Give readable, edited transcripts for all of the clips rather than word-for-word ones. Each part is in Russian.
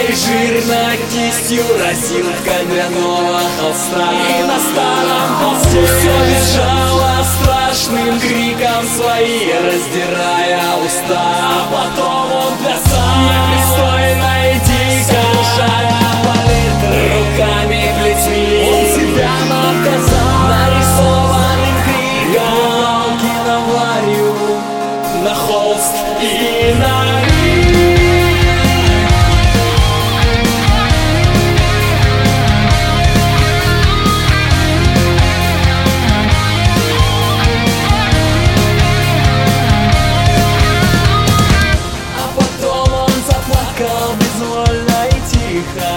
И жирно кистью разил ткань дряного холста. И на старом холсте все бежало страшным криком свои, раздирая уста. А потом он плясал непристойно и дико, шаря палитры руками, плетьми. Он себя наказал нарисованным криком, киноварью на холст и на безвольно и тихо.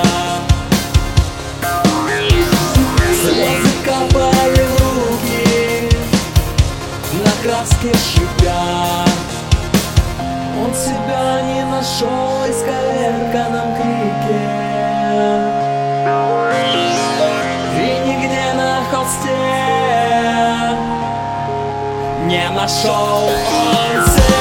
Слезы капали в руки, на краске шипя. Он себя не нашел в исковерканном крике. И нигде на холсте не нашел он себя.